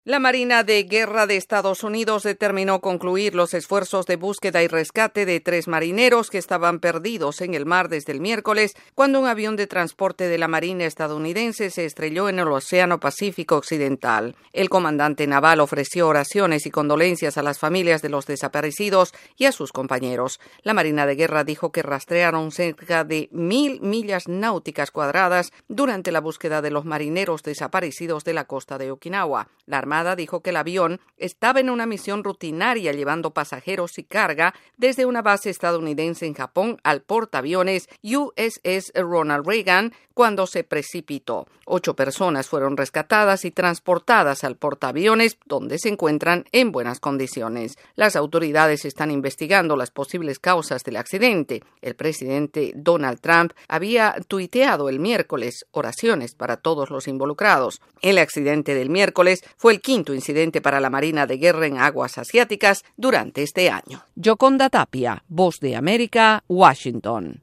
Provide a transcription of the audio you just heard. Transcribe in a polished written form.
La Marina de Guerra de Estados Unidos determinó concluir los esfuerzos de búsqueda y rescate de 3 marineros que estaban perdidos en el mar desde el miércoles cuando un avión de transporte de la Marina estadounidense se estrelló en el Océano Pacífico Occidental. El comandante naval ofreció oraciones y condolencias a las familias de los desaparecidos y a sus compañeros. La Marina de Guerra dijo que rastrearon cerca de 1,000 millas náuticas cuadradas durante la búsqueda de los marineros desaparecidos de la costa de Okinawa. La Armada dijo que el avión estaba en una misión rutinaria llevando pasajeros y carga desde una base estadounidense en Japón al portaaviones USS Ronald Reagan cuando se precipitó. 8 personas fueron rescatadas y transportadas al portaaviones, donde se encuentran en buenas condiciones. Las autoridades están investigando las posibles causas del accidente. El presidente Donald Trump había tuiteado el miércoles oraciones para todos los involucrados. El accidente del miércoles fue el 5º incidente para la Marina de Guerra en aguas asiáticas durante este año. Yoconda Tapia, Voz de América, Washington.